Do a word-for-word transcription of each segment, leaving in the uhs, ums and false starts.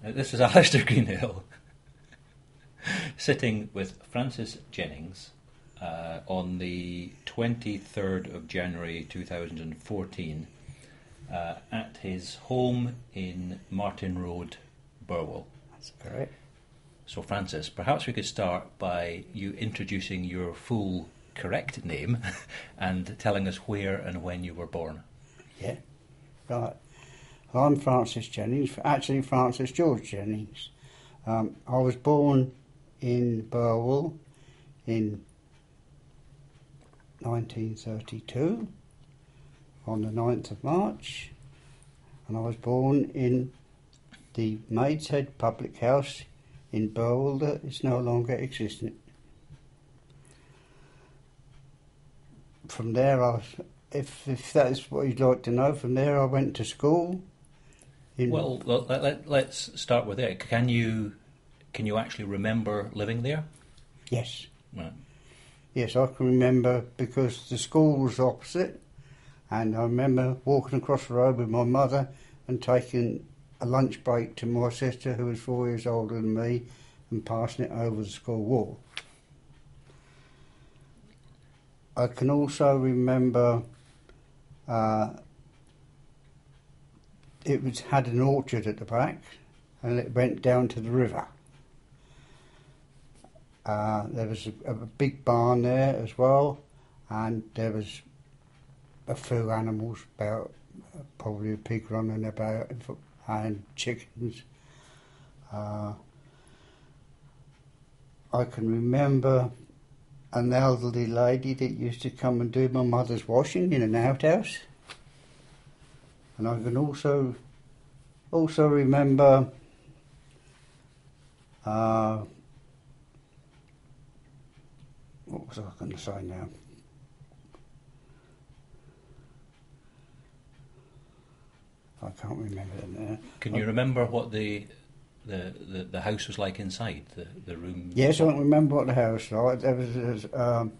Uh, This is Alistair Greenhill sitting with Francis Jennings uh, on the twenty-third of January two thousand fourteen uh, at his home in Martin Road, Burwell. That's correct. So, Francis, perhaps we could start by you introducing your full correct name and telling us where and when you were born. Yeah, right. I'm Francis Jennings, actually Francis George Jennings. Um, I was born in Burwell in nineteen thirty-two on the ninth of March, and I was born in the Maid's Public House in Burwell that is no longer existent. From there, I, if, if that is what you'd like to know, from there I went to school. In Well, let, let, let's start with it. Can you can you actually remember living there? Yes. Right. Yes, I can remember because the school was opposite, and I remember walking across the road with my mother and taking a lunch break to my sister, who was four years older than me, and passing it over the school wall. I can also remember uh, it was had an orchard at the back, and it went down to the river. Uh, there was a, a big barn there as well, and there was a few animals, about uh, probably a pig running about, and chickens. Uh, I can remember an elderly lady that used to come and do my mother's washing in an outhouse. And I can also also remember uh, what was I going to say now? I can't remember it now. Can you remember what the the, the, the house was like inside, the, the room? Yes, I don't remember what the house was like. There was, there was um,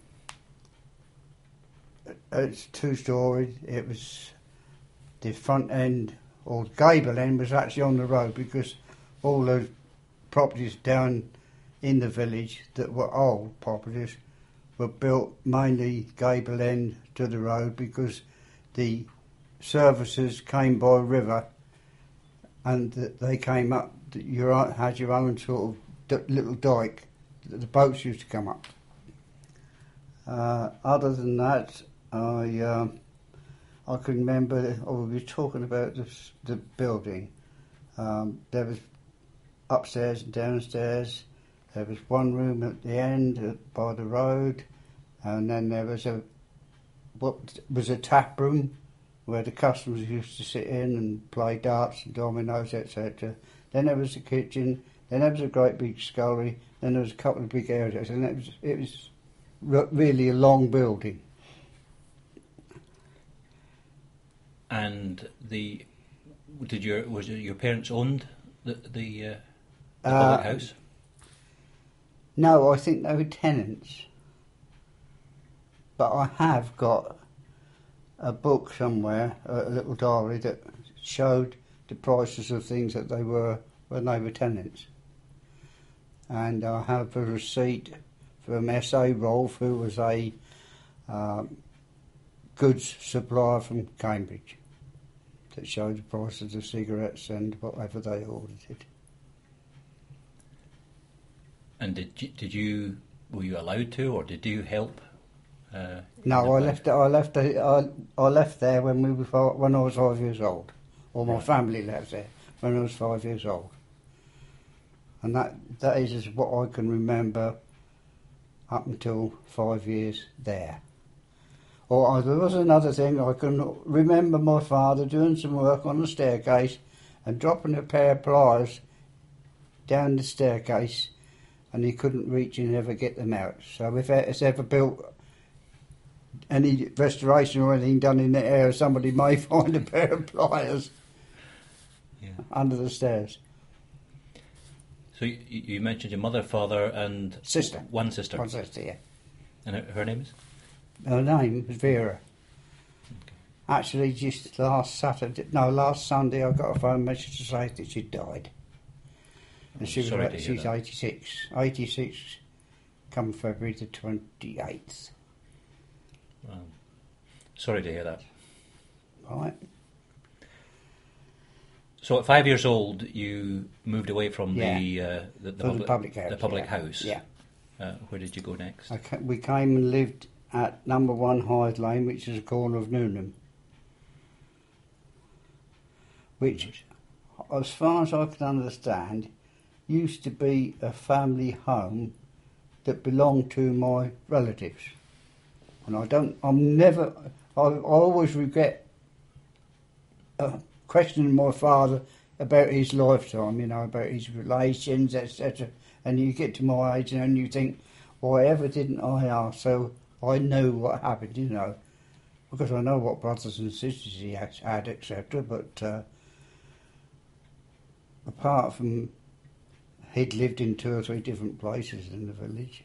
it's two storied. It was the front end, or the gable end, was actually on the road because all those properties down in the village that were old properties were built mainly gable end to the road because the services came by river, and they came up. You had your own sort of little dyke that the boats used to come up. Uh, other than that, I uh, I can remember. Oh, we were talking about the, the building. Um, there was upstairs and downstairs. There was one room at the end uh, by the road, and then there was a what was a tap room where the customers used to sit in and play darts and dominoes, et cetera. Then there was the kitchen. Then there was a great big scullery. Then there was a couple of big areas, and it was it was re- really a long building. And the did your was it your parents owned the the, uh, the Uh, public house? No, I think they were tenants. But I have got a book somewhere, a little diary that showed the prices of things that they were when they were tenants. And I have a receipt from S A Rolfe, who was a um, goods supplier from Cambridge, that showed the prices of cigarettes and whatever they ordered it. And did you, did you were you allowed to, or did you help? Uh, No, I left. I left. I, I left there when we were fi- when I was five years old, or my Right. family left there when I was five years old, and that that is just what I can remember up until five years there. Or uh, there was another thing I can remember: my father doing some work on the staircase and dropping a pair of pliers down the staircase, and he couldn't reach and ever get them out. So if it's ever built any restoration or anything done in the area, somebody may find a pair of pliers Yeah. under the stairs. So you, you mentioned your mother, father, and Sister. One sister. One sister, yeah. And her, her name is? Her name was Vera. Actually, just last Saturday, no, last Sunday, I got a phone message to say that she died. And she was Sorry about, to hear she's that. eighty-six. eighty-six come February the twenty-eighth. Wow. Sorry to hear that. Right? So at five years old, you moved away from Yeah. the, uh, the, the, From the public, public house. the public yeah. house. Yeah. Uh, where did you go next? I ca- we came and lived at number one Hyde Lane, which is a corner of Newnham. Which, as far as I can understand, used to be a family home that belonged to my relatives. And I don't, I'm never, I, I always regret uh, questioning my father about his lifetime, you know, about his relations, et cetera. And you get to my age and you think, why ever didn't I ask? So I knew what happened, you know, because I know what brothers and sisters he had, had et cetera. But uh, apart from he'd lived in two or three different places in the village.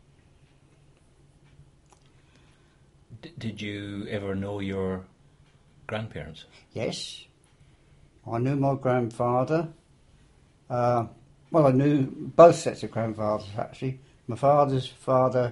D- did you ever know your grandparents? Yes, I knew my grandfather. Uh, well, I knew both sets of grandfathers, actually. My father's father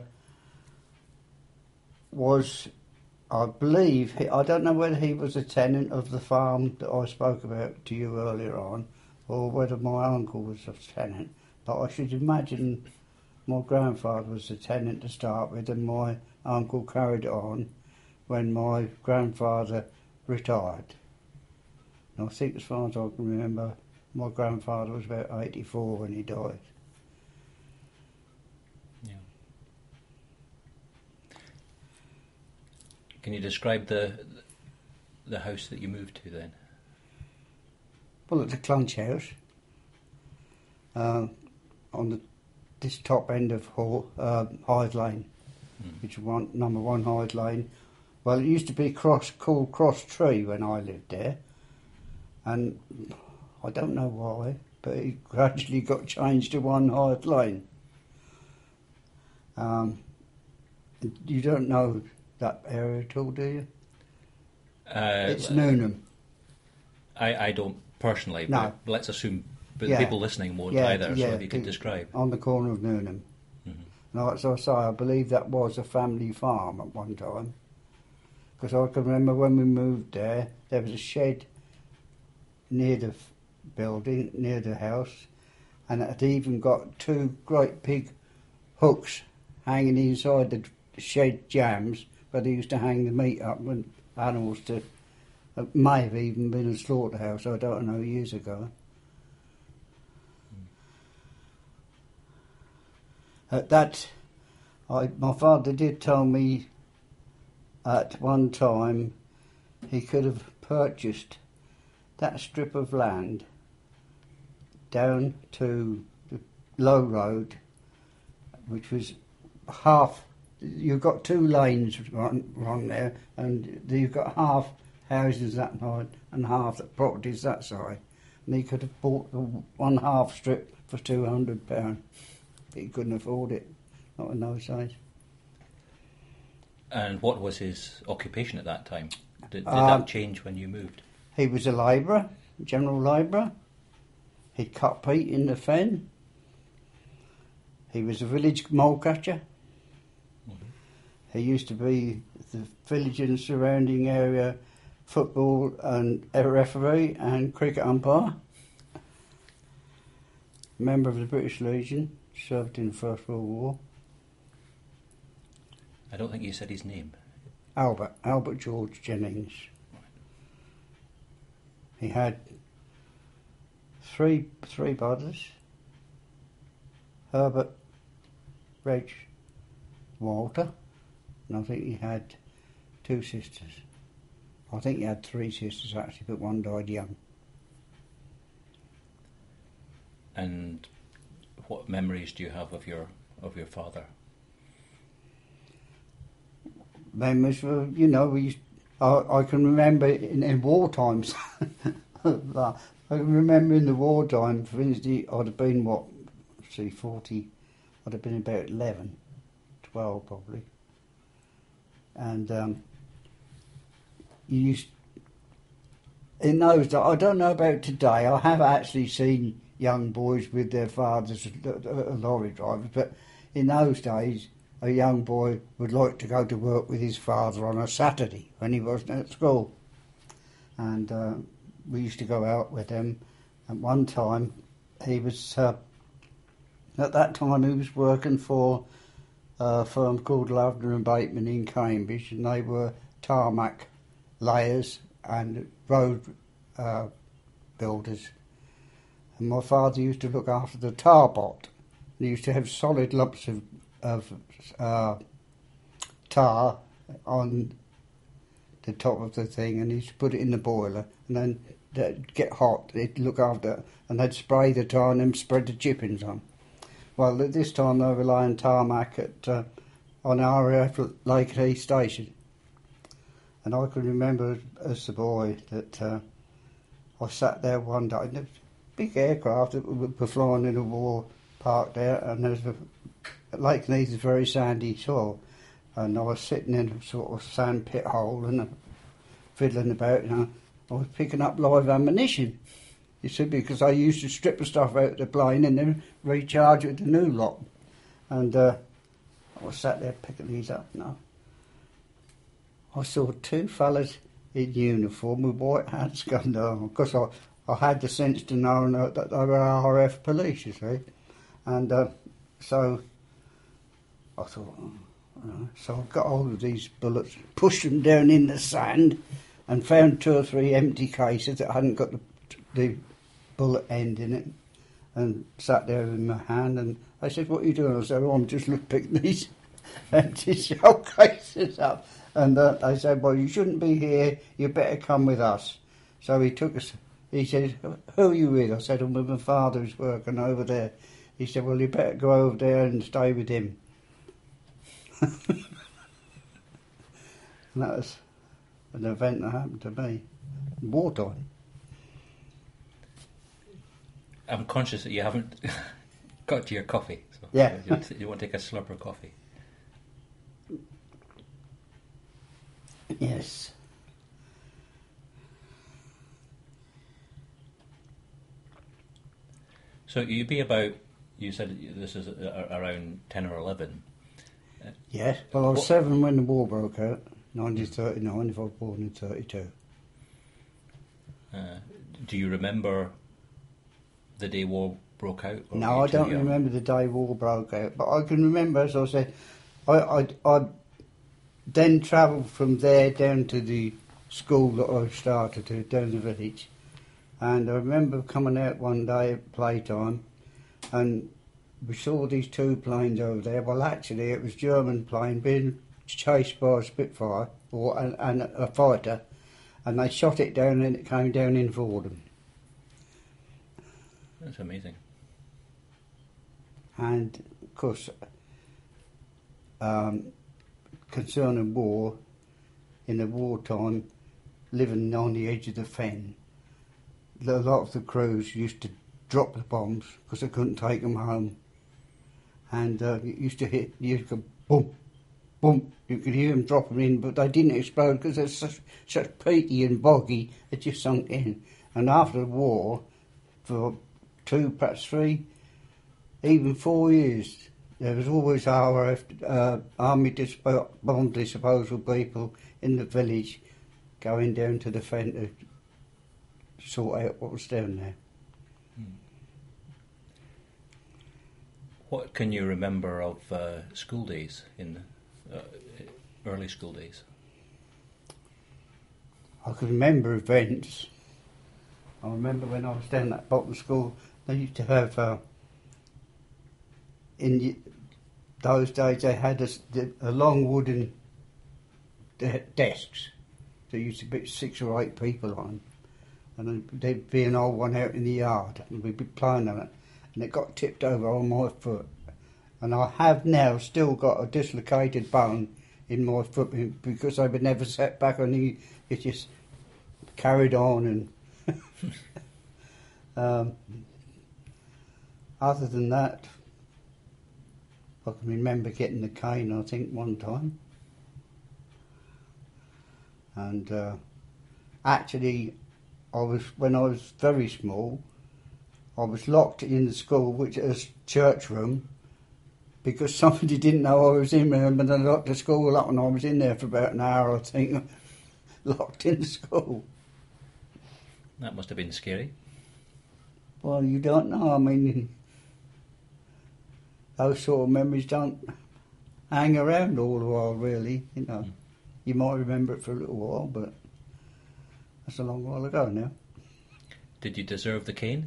was, I believe, he, I don't know whether he was a tenant of the farm that I spoke about to you earlier on, or whether my uncle was a tenant. But I should imagine my grandfather was a tenant to start with, and my uncle carried it on when my grandfather retired. And I think, as far as I can remember, my grandfather was about eighty-four when he died. Yeah. Can you describe the the house that you moved to then? Well, at the Clunch House, uh, on the this top end of Hall, uh, Hyde Lane, Mm. which is one, number one Hyde Lane. Well, it used to be cross called Cross Tree when I lived there, and I don't know why, but it gradually got changed to one Hyde Lane. Um, you don't know that area at all, do you? Uh, It's Newnham. I, I don't personally, No. but let's assume but Yeah. the people listening won't Yeah, either, yeah, so if you could it- describe. On the corner of Newnham. Mhm. Now, as I say, I believe that was a family farm at one time. Because I can remember when we moved there, there was a shed near the f- building, near the house, and it had even got two great big hooks hanging inside the shed jams where they used to hang the meat up and animals to. It may have even been a slaughterhouse, I don't know, years ago. At that, I, my father did tell me at one time he could have purchased that strip of land down to the Low Road, which was half. You've got two lanes run, run there, and you've got half houses that side and half the properties that side. And he could have bought the one half strip for two hundred pounds. He couldn't afford it, not in those days. And what was his occupation at that time? Did, did Um, that change when you moved? He was a labourer, general labourer. He cut peat in the fen. He was a village mole catcher. Mhm. He used to be the village and surrounding area football and a referee and cricket umpire. Member of the British Legion, served in the First World War. I don't think you said his name. Albert, Albert George Jennings. He had three three brothers. Herbert, Reg, Walter, and I think he had two sisters. I think he had three sisters actually, but one died young. And what memories do you have of your of your father? Memories were, you know, we used, I, I can remember in, in war times. I can remember in the war time, for instance, I'd have been, what, see, forty, I'd have been about eleven, twelve probably. And um, you used, in those days, I don't know about today, I have actually seen young boys with their fathers, lorry drivers, but in those days a young boy would like to go to work with his father on a Saturday when he wasn't at school. And uh, we used to go out with him. And one time he was, uh, at that time he was working for a firm called Lavender and Bateman in Cambridge, and they were tarmac layers and road uh, builders. And my father used to look after the tar pot. He used to have solid lumps of, of uh, tar on the top of the thing, and he used to put it in the boiler, and then it'd get hot, they'd look after it, and they'd spray the tar and then spread the chippings on. Well, at this time they were laying tarmac at, uh, on R A F Lakenheath Station. And I can remember as a boy that uh, I sat there one day, and there was a big aircraft that were flying in a war park there, and there was a, Lakenheath is very sandy soil, and I was sitting in a sort of sand pit hole and uh, fiddling about, you know. I was picking up live ammunition, you see, because I used to strip the stuff out of the plane and then recharge it with the new lot. And uh, I was sat there picking these up now. I saw two fellas in uniform with white hats come down, because I, I had the sense to know that they were R A F police, you see. And uh, so I thought, oh, uh, so I got hold of these bullets, pushed them down in the sand, and found two or three empty cases that hadn't got the, the bullet end in it, and sat there in my hand, and I said, what are you doing? I said, oh, I'm just picking these empty shell cases up. And uh, I said, well, you shouldn't be here, you better come with us. So he took us, he said, who are you with? I said, I'm with my father who's working over there. He said, well, you better go over there and stay with him. And that was an event that happened to me in wartime. I'm conscious that you haven't got to your coffee. So yeah. You, you want to take a slurp of coffee? Yes. So you'd be about, you said this is around ten or eleven. Yes. Well, I was what? seven when the war broke out, nineteen thirty-nine, if I was born in thirty-two. Uh, do you remember the day war broke out? No, I don't young? remember the day war broke out, but I can remember, as I said, I, I, I then travelled from there down to the school that I started to, down the village. And I remember coming out one day at playtime, and we saw these two planes over there. Well, actually, it was German plane being chased by a Spitfire, or and, and a fighter, and they shot it down and it came down in Fordham. That's amazing. And, of course, um, concerning war, in the wartime, living on the edge of the fen, a lot of the crews used to drop the bombs because they couldn't take them home. And uh, it used to hit, you could boom, boom, you could hear them drop them in, but they didn't explode because they're such, such peaty and boggy, it just sunk in. And after the war, for two, perhaps three, even four years, there was always R A F, uh, Army dispo- bomb disposal people in the village going down to the fen to sort out what was down there. Hmm. What can you remember of uh, school days, in uh, early school days? I can remember events. I remember when I was down at bottom school, they used to have, uh, in those days they had a, a long wooden de- desks. There used to be six or eight people on, and there'd be an old one out in the yard, and we'd be playing on it, and it got tipped over on my foot, and I have now still got a dislocated bone in my foot because I would never set back on it. It just carried on, and um, other than that, I can remember getting the cane, I think, one time. And uh, actually, I was when I was very small, I was locked in the school, which is church room, because somebody didn't know I was in there, and they locked the school up, and I was in there for about an hour, I think, locked in the school. That must have been scary. Well, you don't know. I mean, those sort of memories don't hang around all the while, really. You know, mm. You might remember it for a little while, but that's a long while ago now. Did you deserve the cane?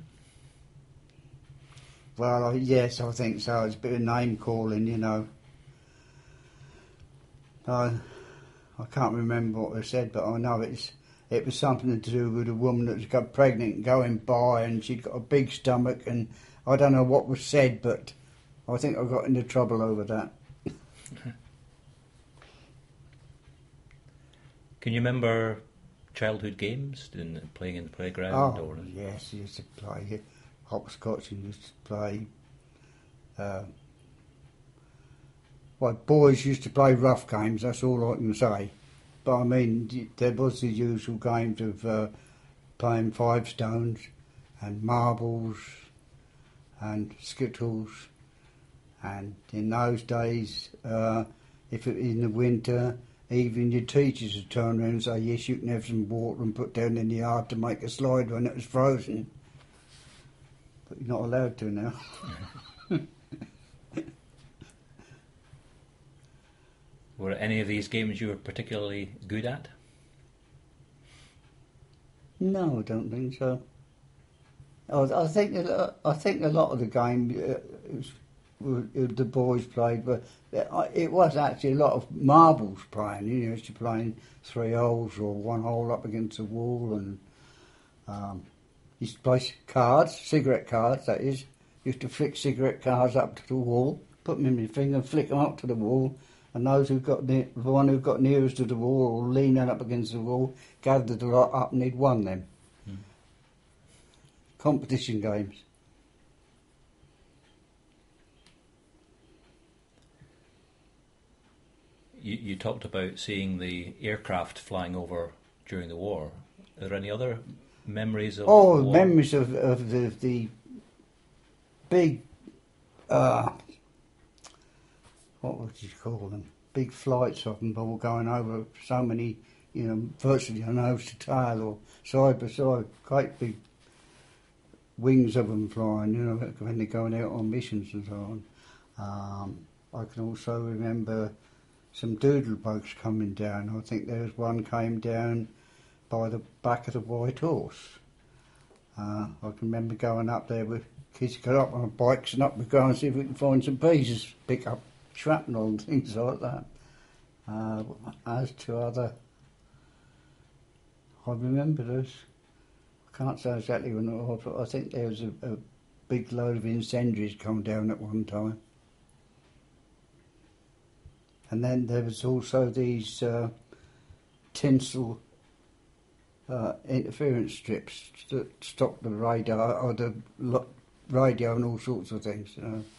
Well, I, yes, I think so. It's a bit of name calling, you know. I, I can't remember what they said, but I know it's it was something to do with a woman that was got pregnant and going by, and she'd got a big stomach, and I don't know what was said, but I think I got into trouble over that. Can you remember childhood games, in playing in the playground? Oh, or? yes, I used to play hopscotch, and used to play... Uh, well, boys used to play rough games, that's all I can say. But I mean, there was the usual games of uh, playing five stones and marbles and skittles. And in those days, uh, if it was in the winter, even your teachers would turn around and say, yes, you can have some water and put down in the yard to make a slide when it was frozen. But you're not allowed to now. Were any of these games you were particularly good at? No, I don't think so. I, I think I think a lot of the games uh, was, the boys played, but it was actually a lot of marbles playing. You know, used to playing three holes or one hole up against the wall, and um, used to play cards, cigarette cards. That is, used to flick cigarette cards up to the wall, put them in my finger, and flick them up to the wall. And those who got near, the one who got nearest to the wall or leaning up against the wall, gathered a lot up and he'd won them. Hmm. Competition games. You, you talked about seeing the aircraft flying over during the war. Are there any other memories of Oh, the war? memories of, of the, the big... Uh, what would you call them? Big flights of them all going over so many, you know, virtually on nose to tail or side by side, great big wings of them flying, you know, when they're going out on missions and so on. Um, I can also remember some doodle bugs coming down. I think there was one came down by the back of the White Horse. Uh, I can remember going up there with kids got up on bikes and up we go and see if we can find some pieces, pick up shrapnel and things like that. Uh, as to other, I remember this. I can't say exactly when it was, but I think there was a, a big load of incendiaries come down at one time. And then there was also these uh, tinsel uh, interference strips that stopped the radar or the lo- radio and all sorts of things, you know.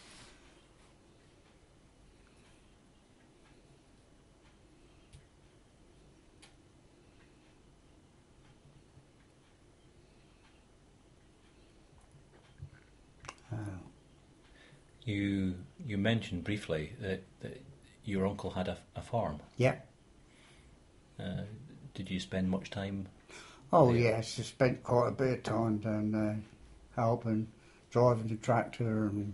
You you mentioned briefly that, that your uncle had a, a farm. Yeah. Uh, did you spend much time? Oh there? yes, I spent quite a bit of time down there, helping, driving the tractor and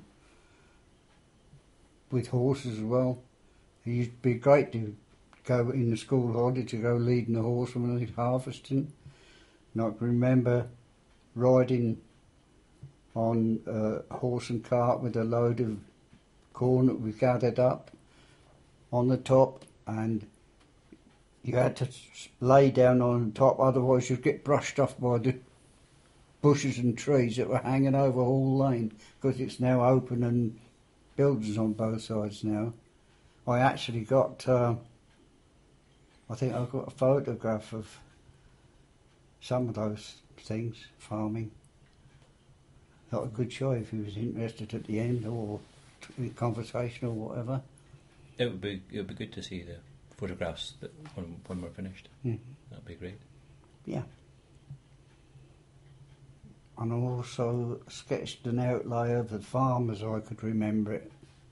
with horses as well. It used to be great to go in the school holiday to go leading the horse when they were harvesting. And I can remember riding on a horse and cart with a load of corn that we gathered up on the top, and you had to lay down on top, otherwise you'd get brushed off by the bushes and trees that were hanging over Hall Lane, because it's now open and buildings on both sides now. I actually got, uh, I think I got a photograph of some of those things, farming. Not a good show if he was interested at the end or in conversation or whatever. It would be it would be good to see the photographs that when when we're finished. Mm-hmm. That'd be great. Yeah. and I also sketched an outlay of the farm as I could remember it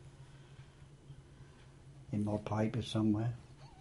in my paper somewhere.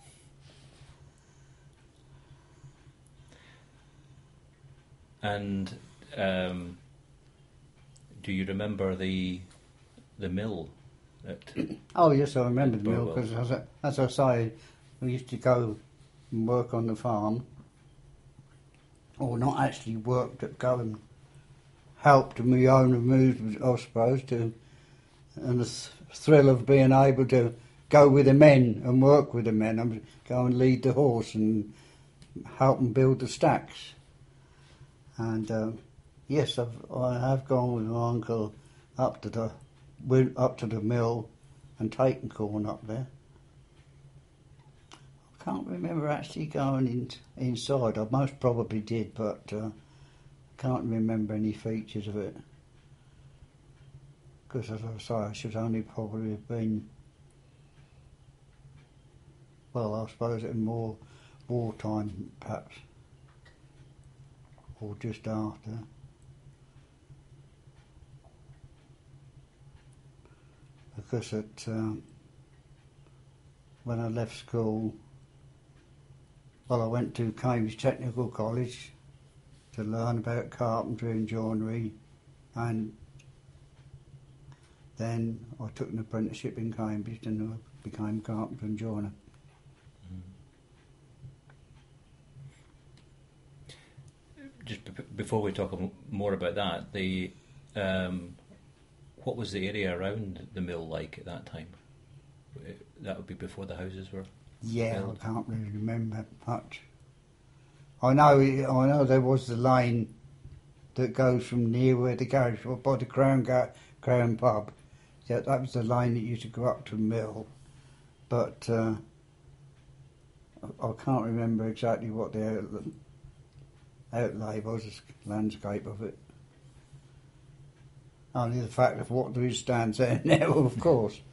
And um, do you remember the the mill? At Oh yes, I remember the mill, Burwell? because as, I- as I say, we used to go and work on the farm, or not actually work, but go and help to my own amusement, I suppose, to, and the th- thrill of being able to go with the men and work with the men, and go and lead the horse and help them build the stacks. And uh, yes, I've, I have gone with my uncle up to the wi- up to the mill and taken corn up there. I can't remember actually going in, inside. I most probably did, but uh, can't remember any features of it. Because, as I say, I should only probably have been, well, I suppose it was more wartime, perhaps, or just after. Because it, um, when I left school, well, I went to Cambridge Technical College to learn about carpentry and joinery, and then I took an apprenticeship in Cambridge and I became a carpenter and joiner. Just b- before we talk m- more about that, the um, what was the area around the mill like at that time? Uh, That would be before the houses were. Yeah, built. I can't really remember much. I know, I know there was the lane that goes from near where the garage was, by the Crown Ga- Crown Pub. Yeah, that was the lane that used to go up to the mill. But uh, I I can't remember exactly what the out, outlay was, the landscape of it. Only the fact of what there is stands there now, of course.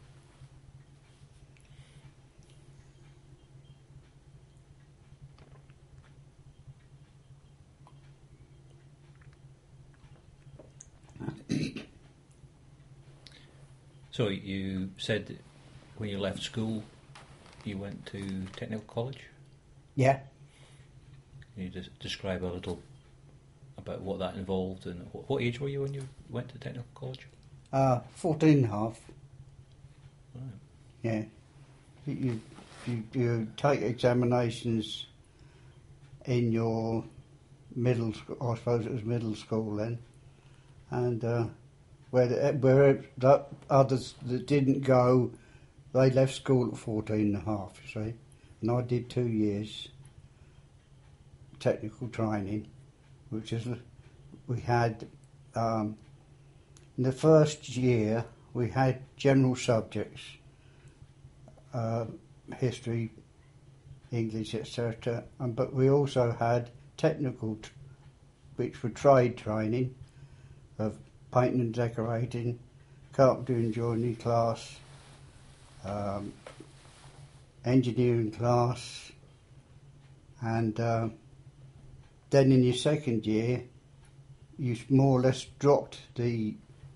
So you said when you left school, you went to technical college. Yeah. Can you just describe a little about what that involved, and what, what age were you when you went to technical college? Uh, fourteen and a half. Right. Yeah. You, you, you take examinations in your middle school, I suppose it was middle school then, and uh, where, the, where the others that didn't go, they left school at fourteen and a half, you see. And I did two years technical training, which is, we had, um, in the first year, we had general subjects, uh, history, English, et cetera. And but we also had technical, t- which were trade training of painting and decorating, carpentry and joinery class, um, engineering class, and uh, then in your second year, you more or less dropped the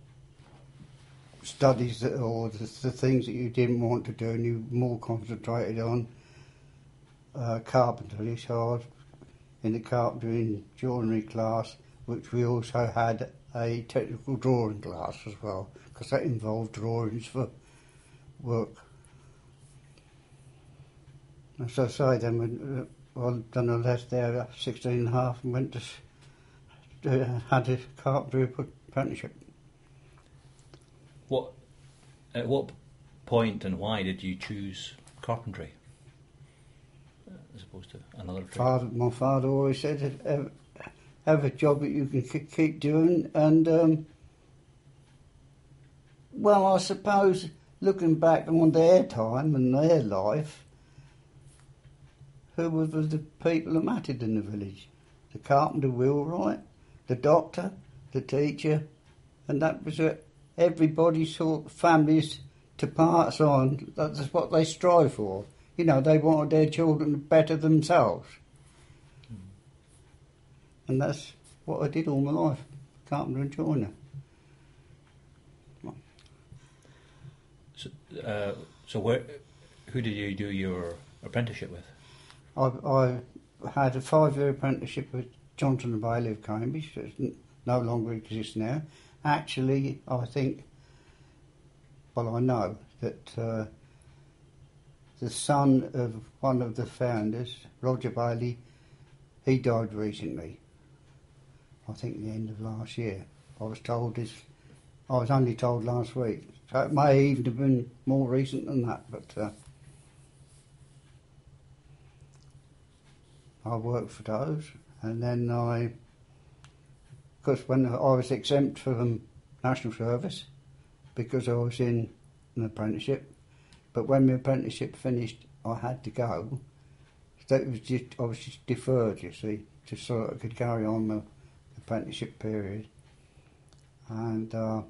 studies that, or the, the things that you didn't want to do, and you more concentrated on uh, carpentry. So I was in the carpentry and joinery class, which we also had a technical drawing class as well, because that involved drawings for work. As I say, then when, uh, well, then I left there at sixteen and a half and went to, s- uh, had a carpentry apprenticeship. What, at what point and why did you choose carpentry uh, as opposed to another trade? Father, my father always said, have, have a job that you can k- keep doing, and um, well, I suppose looking back on their time and their life, who were the people that mattered in the village? The carpenter, Wheelwright, the doctor, the teacher, and that was it. Everybody saw families to pass on. That's what they strive for. You know, they wanted their children to better themselves. Mm. And that's what I did all my life, carpenter and joiner. So, uh, so where, who did you do your apprenticeship with? I, I had a five-year apprenticeship with Johnson and Bailey of Cambridge, that no longer exists now. Actually, I think, well, I know that uh, the son of one of the founders, Roger Bailey, he died recently. I think the end of last year. I was told this, I was only told last week. So it may even have been more recent than that, but uh, I worked for those, and then I, because when I was exempt from national service, because I was in an apprenticeship, but when my apprenticeship finished, I had to go. So it was just, I was just deferred, you see, just so that I could carry on the apprenticeship period. And uh,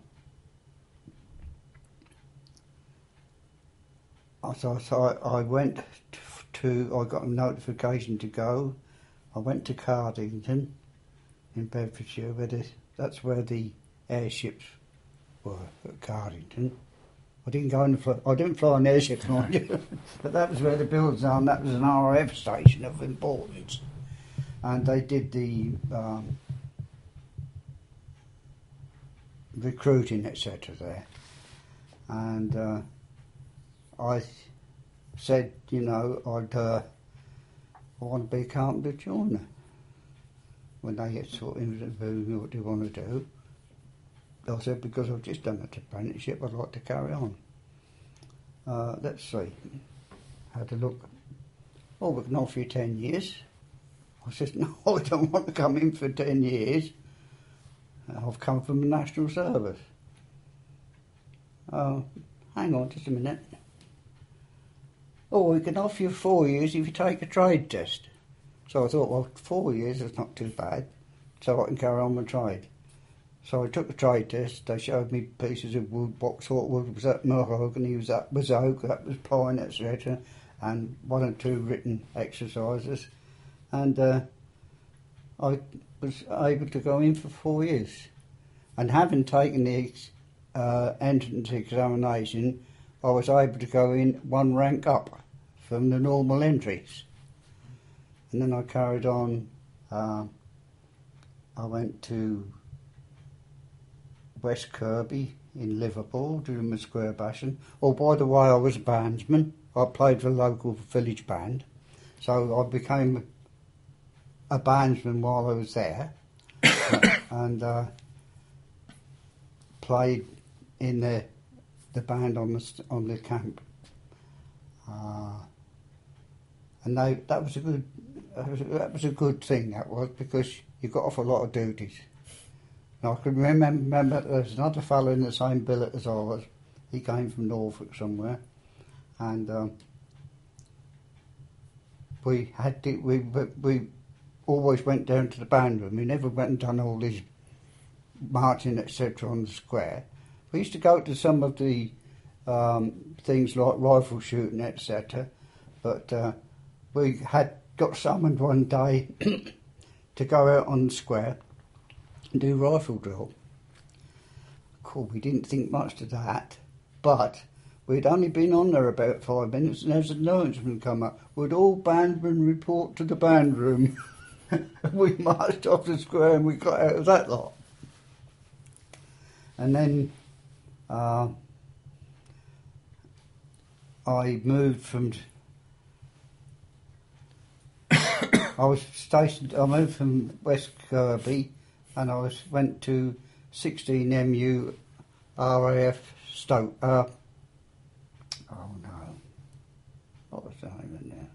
so, so I, I went to, I got a notification to go. I went to Cardington in Bedfordshire, where the, that's where the airships were, at Cardington. I didn't go in the fly, I didn't fly an airship, mind you, but that was where the buildings are, and that was an R A F station of importance. And they did the um, recruiting, et cetera there. And uh, I said, you know, I'd uh, I want to be a carpenter joiner. When they get sort of interviewing me, what do you want to do? I said, because I've just done an apprenticeship, I'd like to carry on. Uh, let's see. Had a look. Oh, we can offer you ten years. I said, no, I don't want to come in for ten years. I've come from the national service. Uh, hang on just a minute. Oh, we can offer you four years if you take a trade test. So I thought, well, four years is not too bad, so I can carry on my trade. So I took the trade test. They showed me pieces of wood, what sort of wood was that mahogany, was that was oak, that was pine, et cetera, and one or two written exercises. And uh, I was able to go in for four years. And having taken the uh, entrance examination, I was able to go in one rank up from the normal entries. And then I carried on. Uh, I went to West Kirby in Liverpool doing my square bashing. Oh, by the way, I was a bandsman. I played for a local village band. So I became a bandsman while I was there. and uh, played in the the band on the on the camp. Uh, and they, that was a good that was, that was a good thing, that was, because you got off a lot of duties. Now, I can remember, remember there was another fellow in the same billet as I was. He came from Norfolk somewhere, and um, we had to, we we always went down to the band room. We never went and done all this marching, et cetera, on the square. We used to go to some of the um, things like rifle shooting, et cetera. But uh, we had got summoned one day to go out on the square and do rifle drill. Cool, we didn't think much of that, but we'd only been on there about five minutes, and there's an announcement come up. Would all bandmen report to the band room? We marched off the square and we got out of that lot. And then uh, I moved from. I was stationed. I moved from West Kirby, and I was went to sixteen M U R A F Stoke. Uh, oh no, what was the name in there?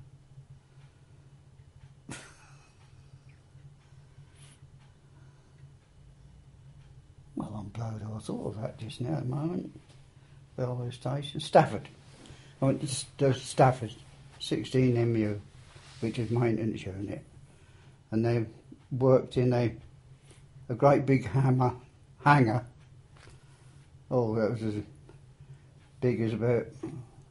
Well, I'm blowed. I thought of that just now at the moment. Railway station, Stafford. I went to St- Stafford, sixteen M U, which is maintenance unit, and they worked in a a great big hammer hangar. Oh, that was as big as about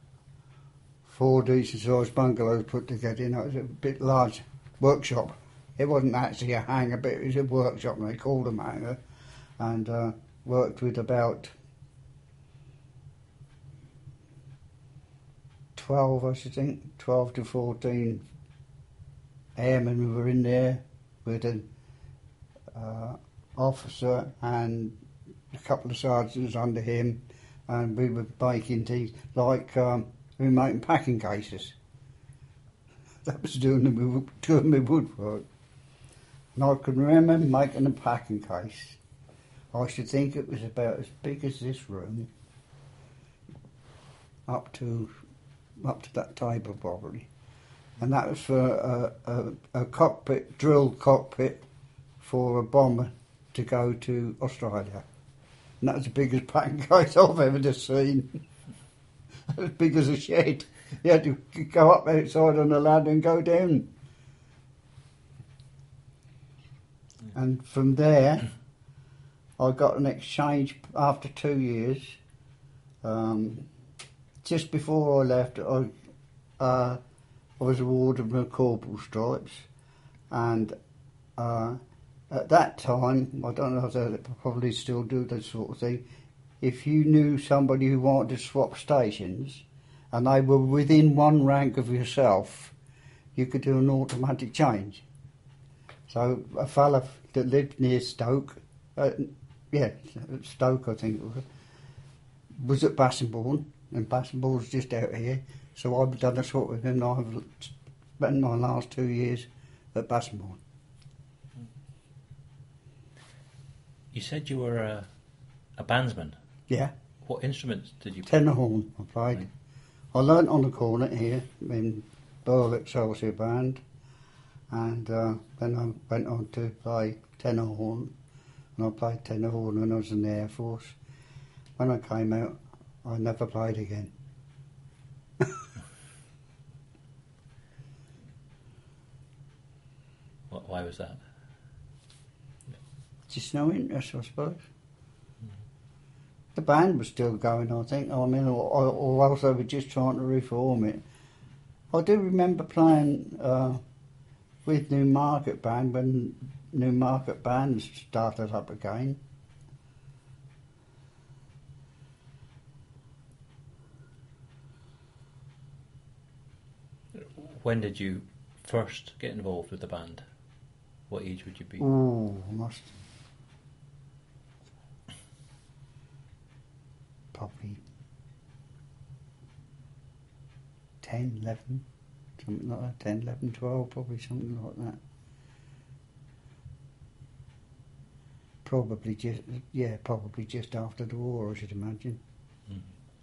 four decent sized bungalows put together. You know, it was a bit large workshop. It wasn't actually a hangar, but it was a workshop, and they called them hangar, and uh, worked with about twelve, I should think, twelve to fourteen airmen who were in there with an uh, officer and a couple of sergeants under him, and we were making things like um, we were making packing cases. That was doing the doing my woodwork, and I can remember making a packing case. I should think it was about as big as this room, up to up to that table probably, and that was for a, a, a cockpit, drilled cockpit for a bomber to go to Australia. And that was the biggest packing case I've ever just seen. As big as a shed. You had to go up outside on the ladder and go down. And from there, I got an exchange after two years. Um, just before I left, I, uh, I was awarded my corporal stripes, and uh, at that time, I don't know if they probably still do that sort of thing, if you knew somebody who wanted to swap stations and they were within one rank of yourself, you could do an automatic change. So a fella that lived near Stoke, uh, yeah, Stoke I think it was, was at Bassingbourne, and Bassingbourne's just out here, so I've done a swap with him, and I've spent my last two years at Bassingbourne. You said you were a, a bandsman. Yeah. What instruments did you play? Tenor horn I played. Right. I learnt on the cornet here in Burl Excelsior Band, and uh, then I went on to play tenor horn, and I played tenor horn when I was in the Air Force. When I came out, I never played again. Why was that? Just no interest, I suppose. Mm. The band was still going, I think. I mean, or, or else they were just trying to reform it. I do remember playing uh, with Newmarket Band when Newmarket Band started up again. When did you first get involved with the band? What age would you be? Oh, must probably ten, eleven, something like that. ten, eleven, twelve, probably something like that. Probably just, yeah, probably just after the war, I should imagine. Mm.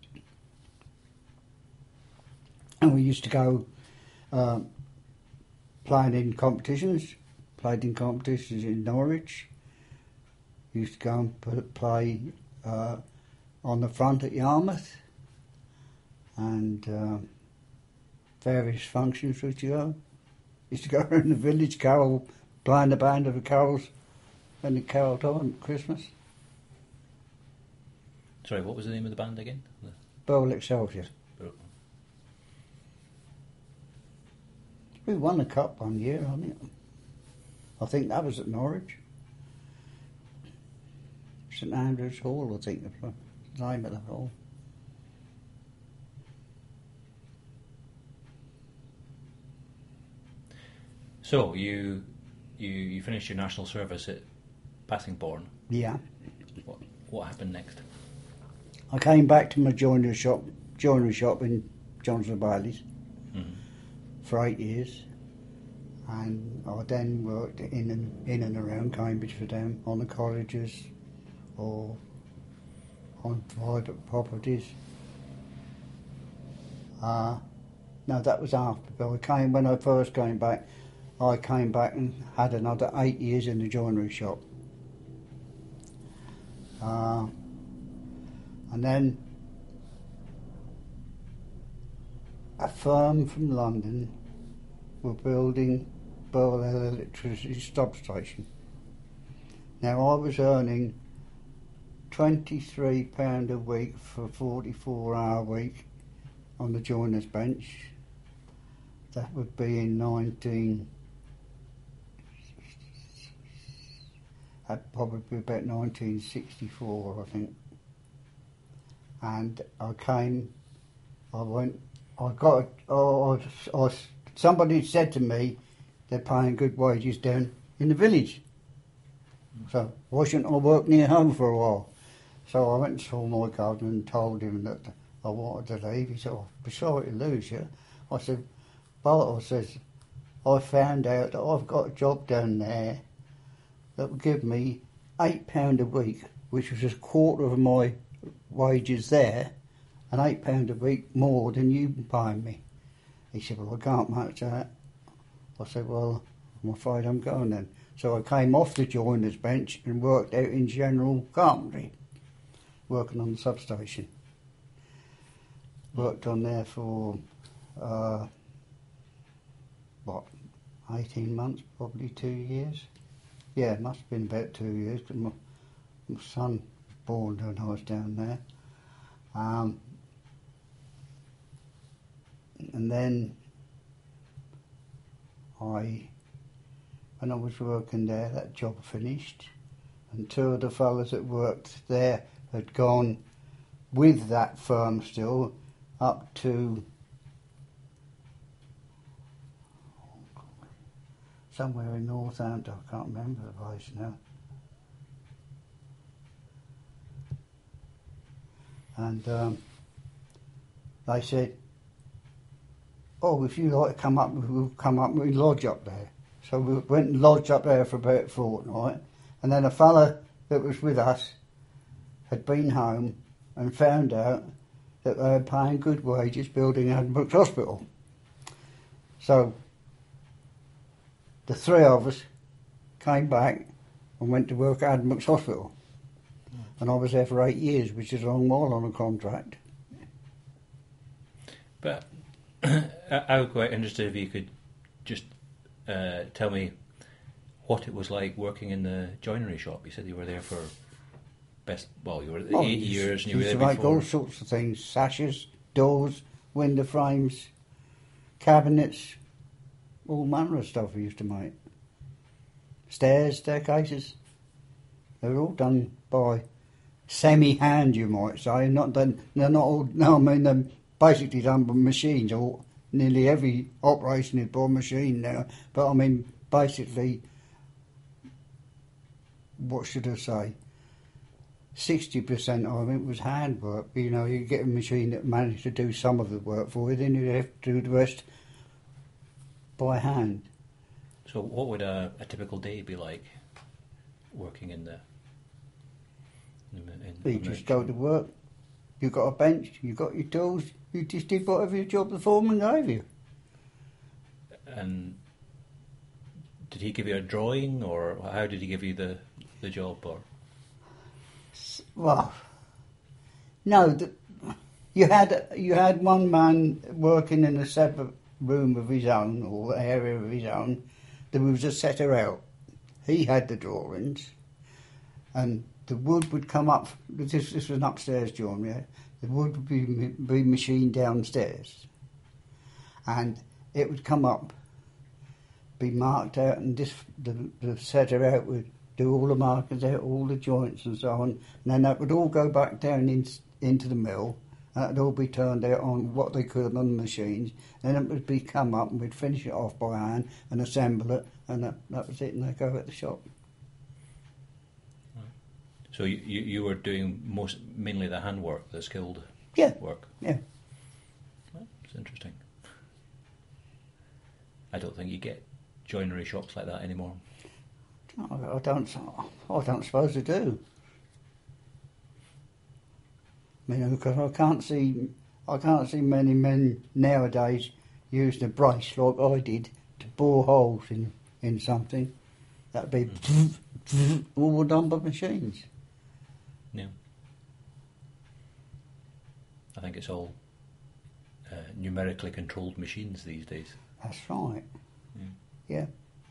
And we used to go uh, playing in competitions. Played in competitions in Norwich. Used to go and put, play uh, on the front at Yarmouth, and uh, various functions which you go. Used to go around the village, carol, playing the band of the carols, and the carol time at Christmas. Sorry, what was the name of the band again? The... Burl Excelsior. We won the cup one year, I think. I think that was at Norwich. St Andrew's Hall, I think, the name of the hall. So you you you finished your national service at Bassingbourne. Yeah. What what happened next? I came back to my joinery shop, joinery shop in Johnson Bailey's mm-hmm. for eight years. And I then worked in and in and around Cambridge for them on the colleges or on private properties. Uh, no, that was after. But I came when I first came back. I came back and had another eight years in the joinery shop. Uh, and then a firm from London were building Burwell Electricity Substation. Now I was earning twenty-three pounds a week for a forty-four hour week on the joiner's bench. That would be in nineteen That'd probably be about nineteen sixty-four, I think. And I came, I went, I got, oh, I, I, somebody said to me, they're paying good wages down in the village. So why shouldn't I work near home for a while? So I went and saw my gardener and told him that I wanted to leave. He said, oh, I'll be sorry to lose you. I said, but I says, I found out that I've got a job down there that will give me eight pound a week, which was a quarter of my wages there, and eight pound a week more than you paying me. He said, well, I can't match that. I said, well, I'm afraid I'm going then. So I came off the joiner's bench and worked out in general carpentry, working on the substation. Worked on there for, uh, what, eighteen months, probably two years. Yeah, it must have been about two years, because my, my son was born when I was down there. Um, and then I, when I was working there, that job finished, and two of the fellas that worked there had gone with that firm still up to somewhere in Northampton. I can't remember the place now. And um, they said, oh, if you like to come up, we'll come up and we lodge up there. So we went and lodged up there for about a fortnight, and then a fella that was with us had been home and found out that they were paying good wages building Addenbrooke's Hospital. So the three of us came back and went to work at Addenbrooke's Hospital. Mm. And I was there for eight years, which is a long while on a contract. But I was quite interested if you could just uh, tell me what it was like working in the joinery shop. You said you were there for best, well, you were there oh, eight years and you were there used to make before. all sorts of things: sashes, doors, window frames, cabinets, all manner of stuff we used to make. Stairs, staircases. They were all done by semi-hand, you might say. Not done. They're not all. No, I mean they're basically done by machines. Or nearly every operation is by machine now. But I mean, basically, what should I say? Sixty percent of it was handwork. You know, you get a machine that managed to do some of the work for you, then you have to do the rest by hand. So what would a, a typical day be like working in the... In, in you just go to work, you've got a bench, you've got your tools, you just did whatever your job the foreman gave you. And did he give you a drawing, or how did he give you the, the job? Or Well, no, the, you had you had one man working in a separate room of his own, or area of his own. There was a setter out. He had the drawings, and the wood would come up. This, this was an upstairs joinery. Yeah? The wood would be be machined downstairs, and it would come up, be marked out, and this the, the setter out would do all the markings out, all the joints and so on, and then that would all go back down in, into the mill. That would all be turned out on what they could on the machines, and it would be come up and we'd finish it off by hand and assemble it, and that, that was it, and they'd go at the shop. So you, you, you were doing most mainly the handwork, the skilled yeah. work? Yeah. Well, it's interesting. I don't think you get joinery shops like that anymore. I don't. I don't suppose they do. I mean, because I can't see, I can't see many men nowadays using a brace like I did to bore holes in, in something. That'd be mm. all done by machines. Yeah. I think it's all uh, numerically controlled machines these days. That's right. Yeah. Yeah.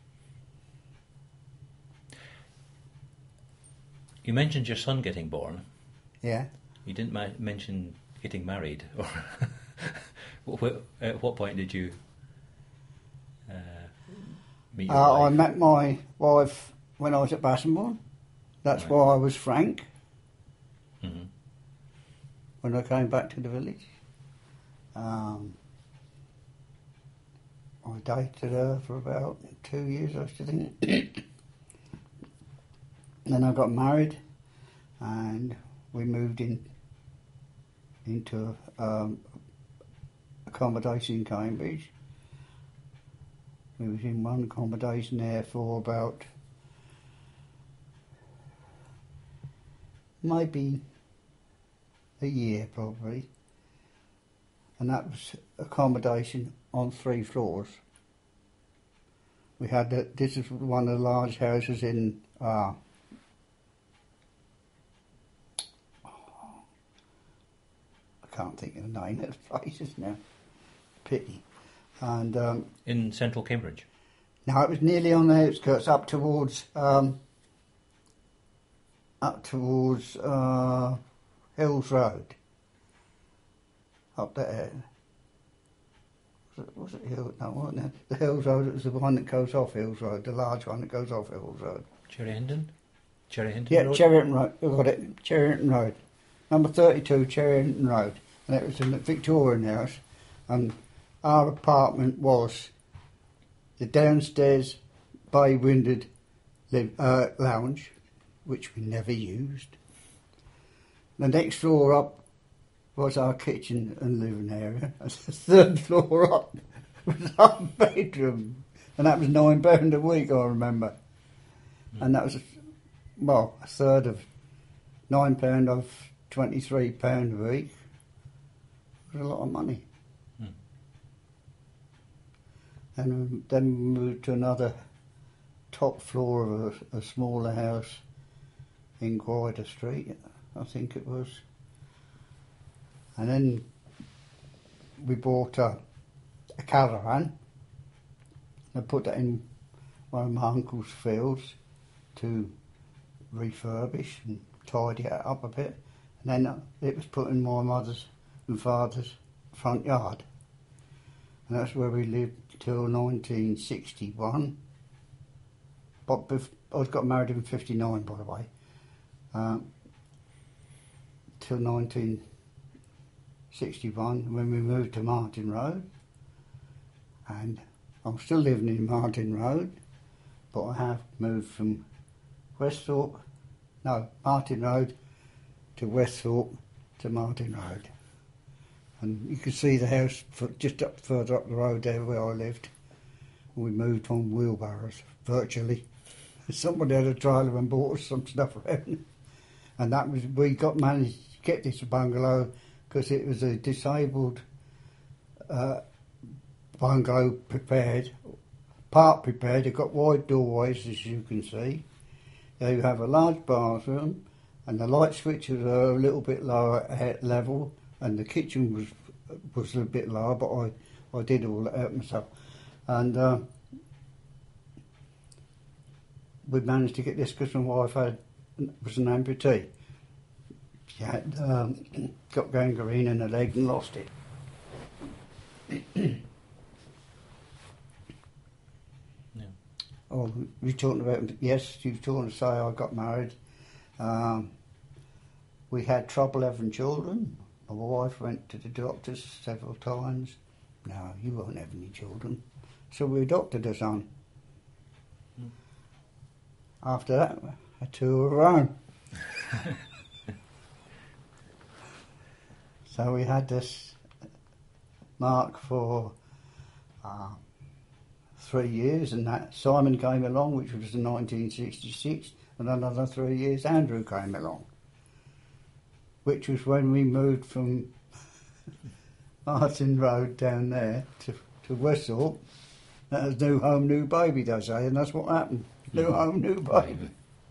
You mentioned your son getting born. Yeah. You didn't ma- mention getting married. Or at what point did you uh, meet your uh, wife? I met my wife when I was at Bassingbourn. That's Right. why I was frank Mhm. when I came back to the village. Um, I dated her for about two years, I should think. Then I got married, and we moved in into um, accommodation in Cambridge. We was in one accommodation there for about maybe a year, probably, and that was accommodation on three floors. We had the, this is one of the large houses in. Uh, I can't think of the name of the places now. Pity. And um, In central Cambridge. now it was nearly on the outskirts, up towards um, up towards uh, Hills Road. Up there. Was it, was it Hill? No, wasn't it? The Hills Road. It was the one that goes off Hills Road, the large one that goes off Hills Road. Cherry Hendon? Cherry Hendon Yeah, Road? Cherrington Road. I got it. Cherrington Road, number thirty-two, Cherrington Road, and it was in the Victorian house, and our apartment was the downstairs bay-windowed live, uh, lounge, which we never used. The next floor up was our kitchen and living area. And the third floor up was our bedroom, and that was nine pound a week, I remember. Mm. And that was, well, a third of nine pound of twenty-three pound a week. It was a lot of money. Mm. And then we moved to another top floor of a, a smaller house in Guida Street, I think it was. And then we bought a, a caravan and put that in one of my uncle's fields to refurbish and tidy it up a bit. And then it was put in my mother's and father's front yard. And that's where we lived till nineteen sixty-one. But bef- I got married in fifty-nine, by the way. Um, till nineteen sixty-one, when we moved to Martin Road. And I'm still living in Martin Road, but I have moved from Westhorpe, no, Martin Road to Westhorpe to Martin Road. And you can see the house for, just up further up the road there where I lived. We moved on wheelbarrows, virtually. Somebody had a trailer and bought us some stuff around. And that was, we got managed to get this bungalow because it was a disabled uh, bungalow prepared, part prepared. It got wide doorways, as you can see. They have a large bathroom, and the light switches are a little bit lower at level, and the kitchen was was a bit lower, but I, I did all that out myself. And uh, we managed to get this because my wife had, was an amputee. She had um, got gangrene in her leg and lost it. Yeah. Oh, you talking about, yes, you were talking to say I got married. Um, we had trouble having children. My wife went to the doctors several times. No, you won't have any children. So we adopted a son. Mm. After that, I had two of our own. So we had this Mark for uh, three years, and that Simon came along, which was in nineteen sixty-six, and another three years Andrew came along, which was when we moved from Martin Road down there to, to Westhorpe. That was new home, new baby, they say, and that's what happened. New mm. home, new baby.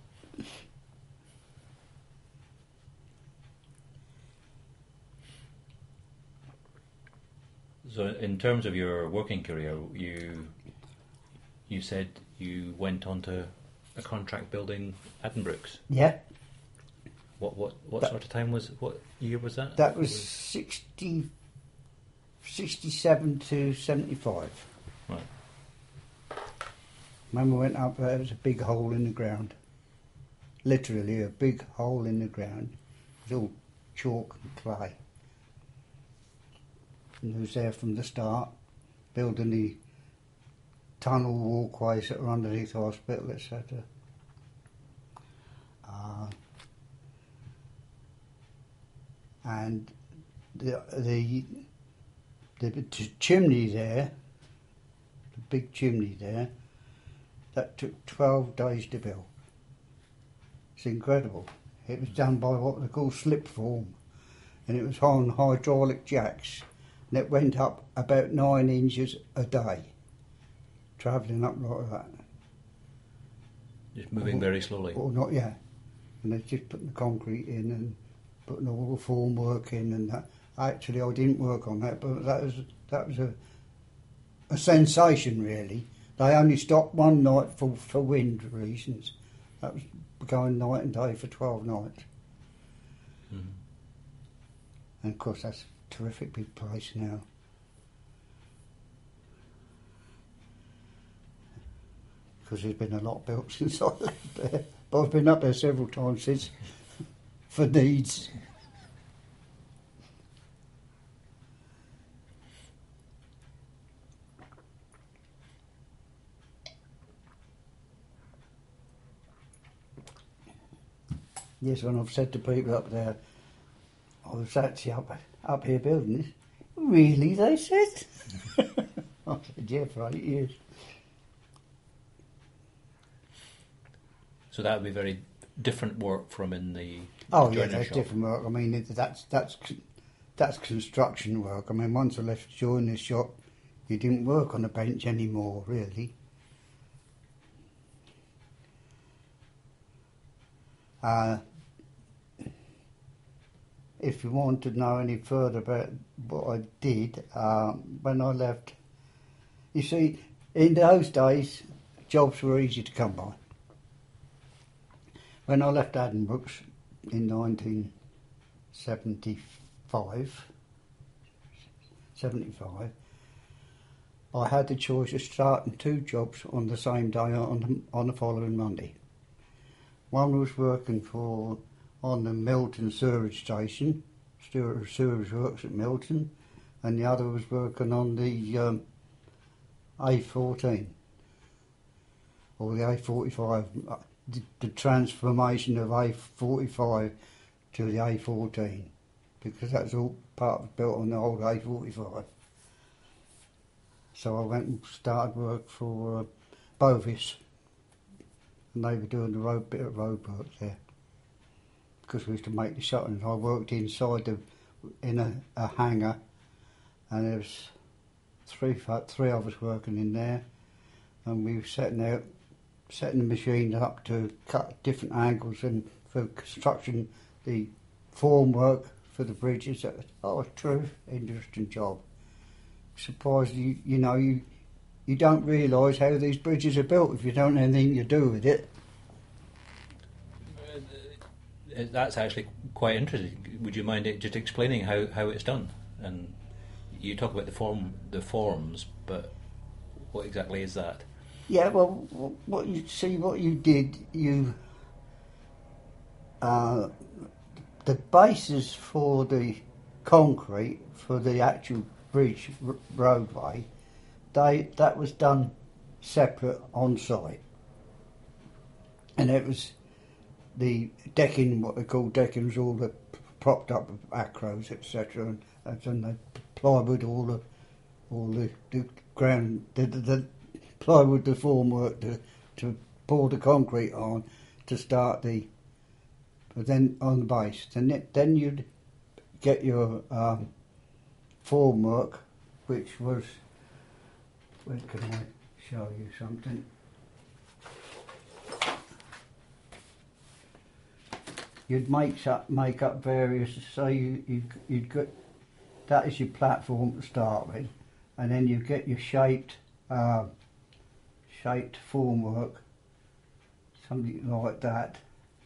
So, in terms of your working career, you you said you went on to a contract building Addenbrooke's. Yeah. What what what that, sort of time was what year was that? That was, was sixty, sixty-seven to seventy-five. Right. When we went up there, there was a big hole in the ground. literally a big hole in the ground. It was all chalk and clay. And he was there from the start, building the tunnel walkways that were underneath the hospital, et cetera. Uh, and the, the the chimney there, the big chimney there, that took twelve days to build. It's incredible. It was done by what they call slip form, and it was on hydraulic jacks, and it went up about nine inches a day, travelling up like that. Just moving or, very slowly. Or not, yeah. And they're just putting the concrete in and putting all the formwork in and that. Actually, I didn't work on that, but that was that was a a sensation, really. They only stopped one night for, for wind reasons. That was going night and day for twelve nights. Mm-hmm. And of course, that's a terrific big place now. Because there's been a lot built since I left there. But I've been up there several times since for needs. Yes, when I've said to people up there, I was actually up up here building this. Really, they said? I said, yeah, for eight years. So that would be very different work from in the Oh yeah, joinery that's shop. different work. I mean, it, that's that's that's construction work. I mean, once I left the joinery shop, you didn't work on a bench anymore, really. Uh, if you want to know any further about what I did, um, when I left, you see, in those days, jobs were easy to come by. When I left Addenbrooke's in nineteen seventy-five, seventy-five, I had the choice of starting two jobs on the same day on the, on the following Monday. One was working for on the Milton Sewerage Station, Stewart Sewage Works at Milton, and the other was working on the um, A fourteen, or the A forty-five, the, the transformation of A forty-five to the A fourteen, because that's all part of built on the old A forty-five. So I went and started work for uh, Bovis, and they were doing the road bit of road work there. Because we used to make the shutters. I worked inside the in a, a hangar, and there was three three of us working in there, and we were setting out, setting the machines up to cut different angles and for construction, the formwork for the bridges. That was, oh, a true interesting job. Surprised you you know you you don't realise how these bridges are built if you don't have anything to do with it. That's actually quite interesting. Would you mind just explaining how, how it's done? And you talk about the form, the forms, but what exactly is that? Yeah, well, what you see, what you did, you uh, the basis for the concrete for the actual bridge r- roadway, they that was done separate on site, and it was. The decking, what they call decking, was all the propped up with acros, et cetera, and, and then the plywood, all the, all the, the ground, the, the, the plywood, the formwork to to pour the concrete on to start the. But then on the base, then it, then you'd get your um, formwork, which was. Where can I show you something? You'd make up make up various. So you you you'd get that is your platform to start with, and then you get your shaped uh, shaped formwork, something like that,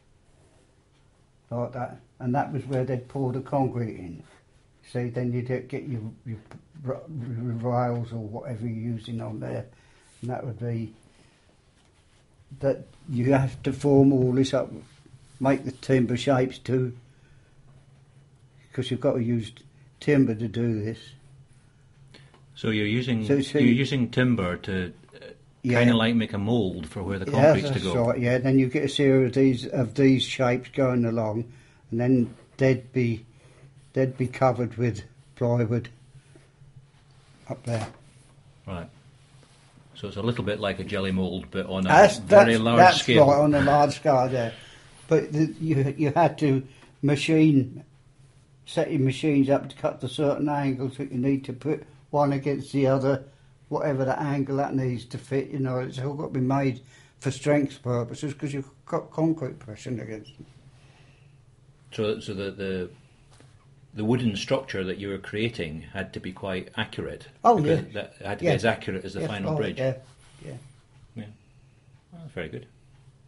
like that, and that was where they'd pour the concrete in. See, then you'd get your your rails or whatever you're using on there, and that would be that you have to form all this up make the timber shapes too, because you've got to use timber to do this. So you're using So- so you're you- using timber to Yeah. kind of like make a mould for where the Yeah, concrete's to that's go. right, yeah. Then you get a series of these of these shapes going along, and then they'd be they'd be covered with plywood up there. Right. So it's a little bit like a jelly mould, but on a That's, very that's, large that's scale. right, on a large scale there. But the, you you had to machine, set your machines up to cut the certain angles that you need to put one against the other, whatever the angle that needs to fit. You know, it's all got to be made for strength purposes because you've got concrete pressing against them. So, so the, the the wooden structure that you were creating had to be quite accurate. Oh, because yeah. That had to Yeah. be as accurate as the Yeah, final oh, bridge. Yeah, yeah. Yeah. Oh, that's very good.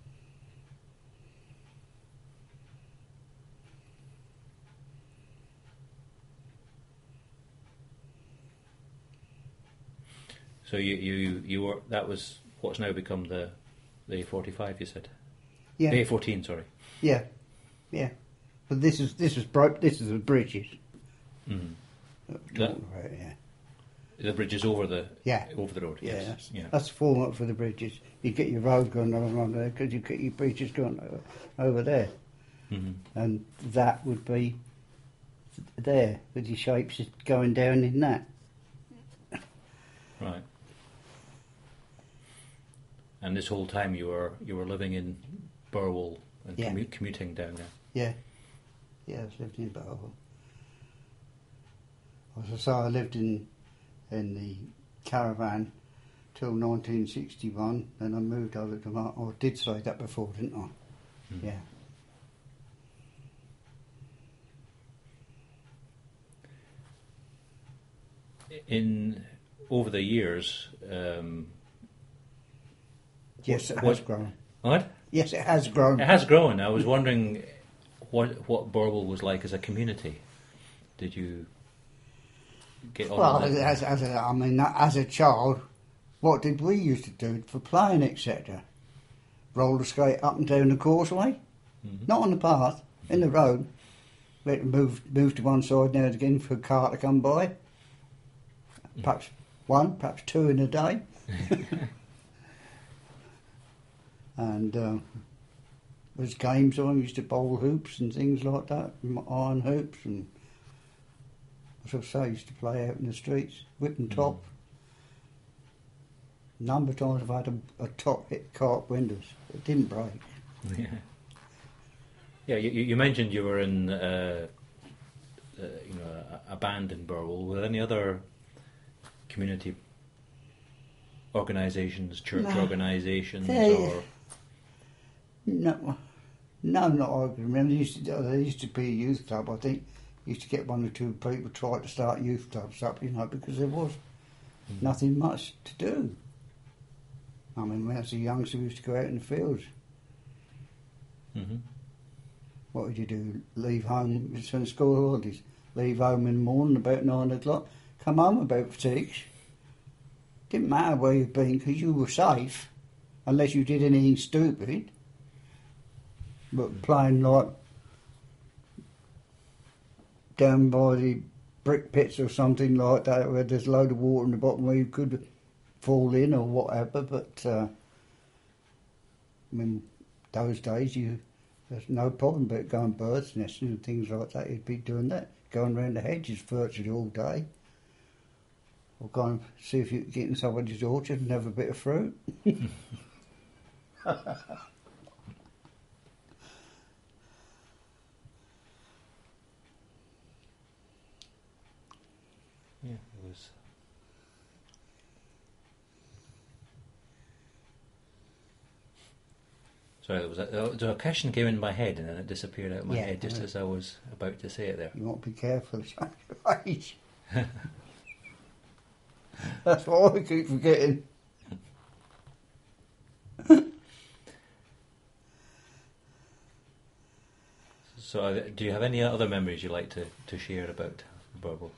So you you you were that was what's now become the the A forty-five. You said Yeah, the A fourteen. Sorry. yeah, yeah. But this is this is broke. This is the bridges. Mm. that we're That- talking about, yeah. The bridge is over the Yeah. over the road. Yeah, Yes. that's, Yeah. that's the format for the bridges. You get your road going along there because you get your bridges going over, over there, hmm and that would be there with your shapes going down in that. Right. And this whole time you were you were living in Burwell and Yeah. commu- commuting down there. Yeah, yeah. I was lived in Barwell. As I say, I lived in in the caravan till nineteen sixty-one. Then I moved over to Mar- oh, I did say that before, didn't I? Mhm. Yeah. In over the years, um, Yes, it what- has grown. what? Yes, it has grown. It has grown. I was wondering what what Burwell was like as a community. Did you get on? Well, with it? as, as a, I mean, as a child, what did we used to do for playing, et cetera? Roller skate up and down the causeway, Mhm. not on the path, in the road. We had to move, move to one side now and again for a car to come by. Perhaps one, perhaps two in a day. And uh, there's games on. We used to bowl hoops and things like that, iron hoops, and as I say, I used to play out in the streets, whip and top. Number of times I've had a, a top hit cart windows. It didn't break. Yeah. Yeah. You, you you mentioned you were in uh, uh, you know a, a band in Burwell. Were there any other community organisations, church No. organisations, They- or No, no, not arguing. There used to, there used to be a youth club. I think used to get one or two people try to start youth clubs up, you know, because there was Mhm. nothing much to do. I mean, when I was a youngster, we used to go out in the fields. hmm What would you do? Leave home, it's when school holidays. Leave home in the morning about nine o'clock. Come home about six. Didn't matter where you'd been because you were safe, unless you did anything stupid. But playing like down by the brick pits or something like that, where there's a load of water in the bottom where you could fall in or whatever. But uh, I mean, those days you there's no problem about going birds nesting and things like that. You'd be doing that, going round the hedges virtually all day, or going see if you could get in somebody's orchard and have a bit of fruit. Yeah, it was. Sorry, there was a, there was a question came in my head and then it disappeared out of my Yeah, head just yeah. as I was about to say it there. You want to be careful. Right. That's what I keep forgetting. So, uh, do you have any other memories you'd like to, to share about Burwell?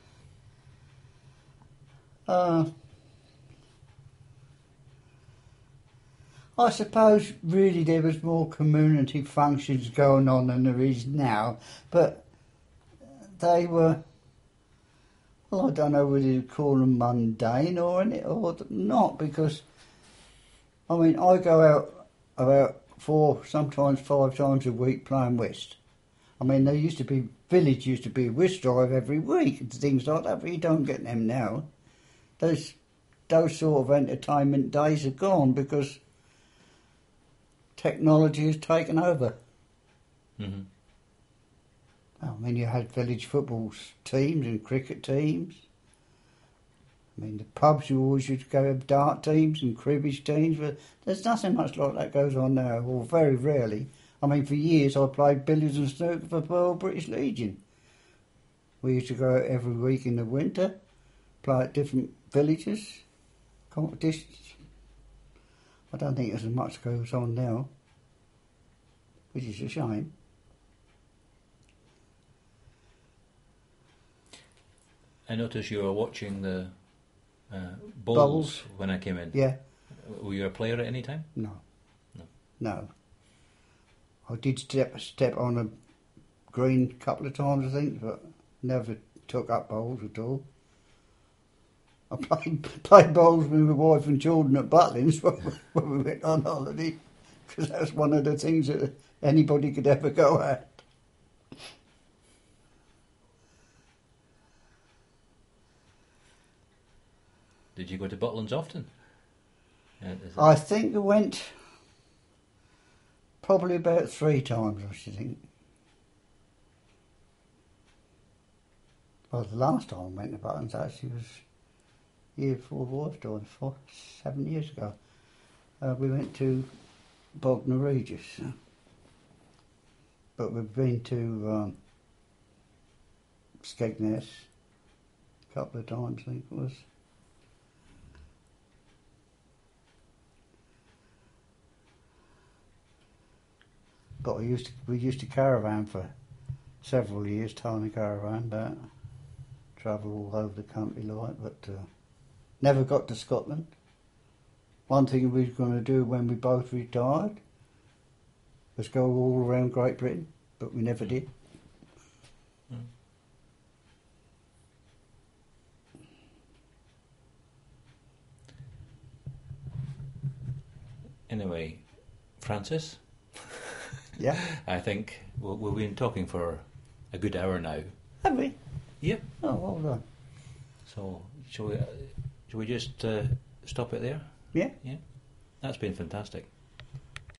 Uh, I suppose really there was more community functions going on than there is now, but they were, well, I don't know whether you call them mundane or any, or not, because, I mean, I go out about four, sometimes five times a week playing whist. I mean, there used to be, village used to be a whist drive every week and things like that, but you don't get them now. Those, those sort of entertainment days are gone because technology has taken over. Mm-hmm. I mean, you had village football teams and cricket teams. I mean, the pubs you always used to go have dart teams and cribbage teams, but there's nothing much like that goes on now, or very rarely. I mean, for years I played billiards and snooker for Royal British Legion. We used to go out every week in the winter, play at different villages, competitions. I don't think there's as much goes on now, which is a shame. I noticed you were watching the uh, bowls, Bowls. when I came in. Yeah. Were you a player at any time? No. No. No. I did step step on a green a couple of times, I think, but never took up bowls at all. I played, played bowls with my wife and children at Butlins when we went on holiday, because that's one of the things that anybody could ever go at. Did you go to Butlins often? Uh, is it- I think I went probably about three times, I should think. Well, the last time I went to Butlins actually was year before the wife died, four, seven years ago. Uh, we went to Bognor Regis. But we've been to um, Skegness a couple of times, I think it was. But we used to, we used to caravan for several years, towing a caravan about, travel all over the country like, but uh, never got to Scotland. One thing we were going to do when we both retired was go all around Great Britain, but we never did. Mm. Anyway, Francis? Yeah. I think we'll, we've been talking for a good hour now. Have we? Yep. Oh, well done. So, shall we, uh, shall we just uh, stop it there? Yeah. Yeah. That's been fantastic.